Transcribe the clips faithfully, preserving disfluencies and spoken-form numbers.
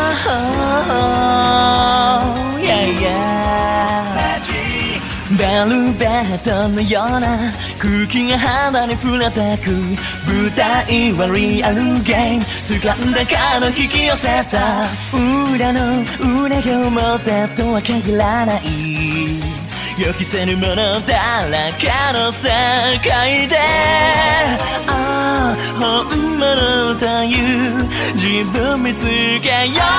oh, yeah, yeah. ベルベットのような空気が肌に触れてく舞台はリアルゲーム掴んだカード引き寄せた裏の裏が表とは限らない予期せぬものだらけの世界でああ本物という自分見つけよ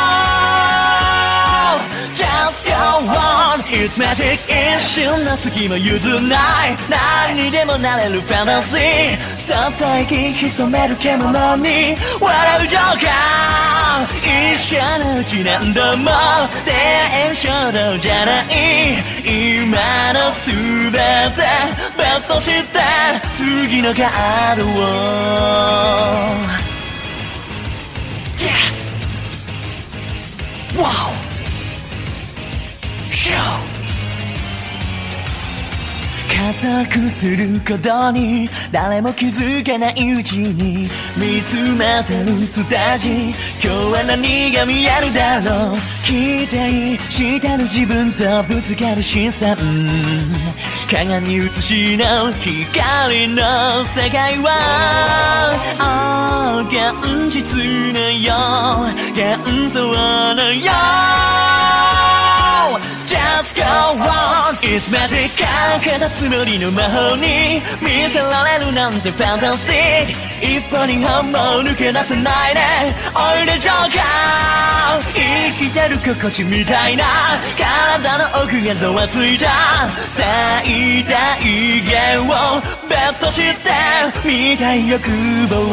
うJust go on It's magic 一瞬の隙も譲らない何にでもなれるファンタジーそっと息潜める獣に笑うジョーカー一緒のうち何度も出会える衝動じゃない今の全てベットして次のカードを Yes! Wow!加速することに誰も気づかないうちに見つめてるステージ今日は何が見えるだろう期待してる自分とぶつかる視線鏡映しの光の世界は、oh, 現実のよ幻想のよJust go on It's magic かけたつもりの魔法に見せられるなんてファンタスティック一歩二歩も抜け出せないねおいでジョーカー生きてる心地みたいな体の奥がざわついた最大限をベットしてみたい欲望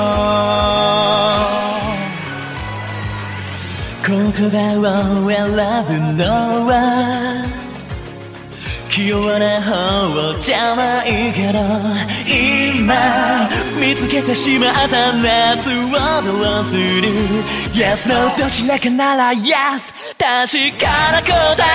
言葉を選ぶのは器用な方じゃないけど今見つけてしまった夏をどうする Yes, No どちらかなら Yes 確かな答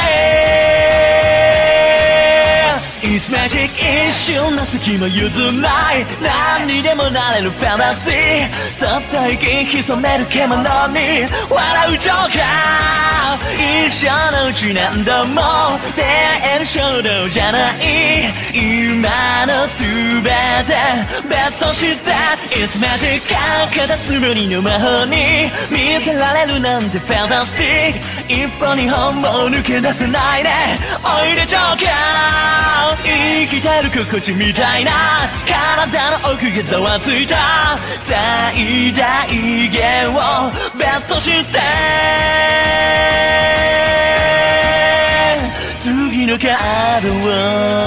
えIt's magic 一瞬の隙も譲らない何にでもなれるファンタジーそっと息潜める獣に笑うジョーカー一生のうち何度も出会える衝動じゃない今の全てベットして It's magic かけたつもりの魔法に見せられるなんてファンタスティック一歩二歩も抜け出せないねおいでジョーカー生きてる心地みたいな体の奥がざわついた最大限をベットして次のカードを